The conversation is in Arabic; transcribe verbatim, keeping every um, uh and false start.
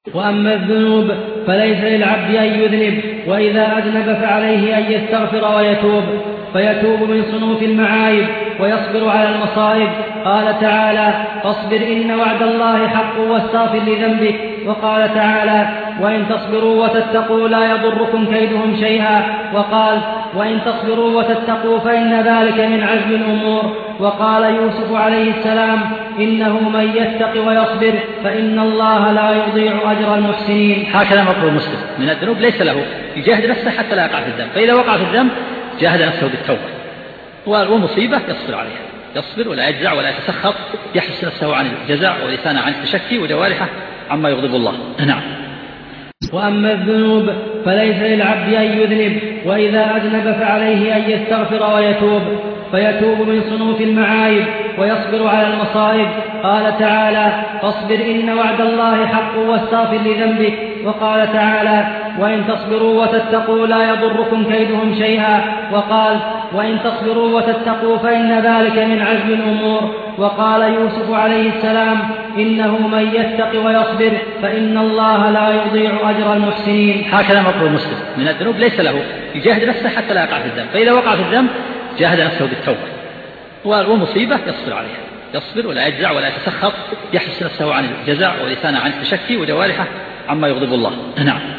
وأما الذنوب فليس للعبد أن يذنب، وإذا أذنب فعليه أن يستغفر ويتوب، فيتوب من صنوف المعايب ويصبر على المصائب. قال تعالى: فاصبر إن وعد الله حق واستغفر لذنبك. وقال تعالى: وإن تصبروا وتتقوا لا يضركم كيدهم شيئا. وقال: وإن تصبروا وتتقوا فإن ذلك من عزم الأمور. وقال يوسف عليه السلام: إنه من يتق ويصبر فإن الله لا يضيع أجر المحسنين. هكذا مطلوب المسلم من الذنوب، ليس له يجاهد نفسه حتى لا يقع في الذنب، فإذا وقع في الذنب جاهد نفسه بالتوبة، والمصيبة يصبر عليها، يصبر ولا يجزع ولا يتسخط، يحبس نفسه عن الجزع ولسانه عن التشكي وجوارحه عما يغضب الله. نعم. وأما الذنوب فليس للعبد أن يذنب، وإذا أذنب فعليه أن يستغفر ويتوب، فيتوب من صنوف المعايب ويصبر على المصائب. قال تعالى: فاصبر إن وعد الله حق واستغفر لذنبك. وقال تعالى: وإن تصبروا وتتقوا لا يضركم كيدهم شيئا. وقال: وإن تصبروا وتتقوا فإن ذلك من عزم الأمور. وقال يوسف عليه السلام: إنه من يتق ويصبر فإن الله لا يضيع أجر المحسنين. هكذا مطلوب المسلم من الذنوب، ليس له يجاهد نفسه حتى لا يقع في الذنب، فإذا وقع في الذنب جاهد نفسه بالتوبة، والمصيبة يصبر عليها، يصبر ولا يجزع ولا يتسخط، يحبس نفسه عن الجزع ولسانه عن التشكي وجوارحه عما يغضب الله. نعم.